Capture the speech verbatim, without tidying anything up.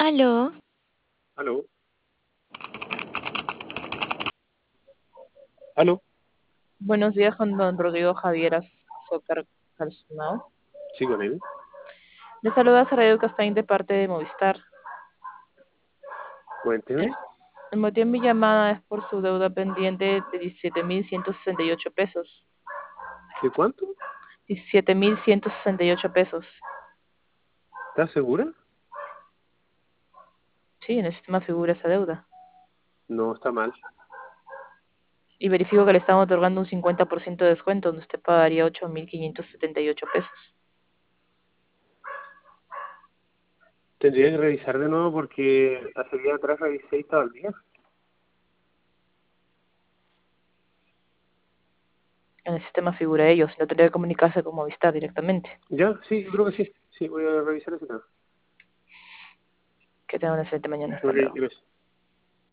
Aló, Aló, aló. buenos días con don Rodrigo Javier Azócar Calzonao. Sí, con él. Le saluda Sarayo Castaño de parte de Movistar. El, Cuénteme. el motivo de mi llamada es por su deuda pendiente de diecisiete mil ciento sesenta y ocho pesos. ¿De cuánto? diecisiete mil ciento sesenta y ocho pesos. ¿Estás segura? Sí, en el sistema figura esa deuda. No, está mal. Y verifico que le estamos otorgando un cincuenta por ciento de descuento, donde usted pagaría ocho mil quinientos setenta y ocho pesos. Tendría que revisar de nuevo porque hace día atrás revisé y estaba al día. En el sistema figura ello, si no tendría que comunicarse con Movistar directamente. Ya, sí, yo creo que sí. Sí, voy a revisar ese tema. Que tenga una excelente mañana. Hasta Ok, luego. gracias.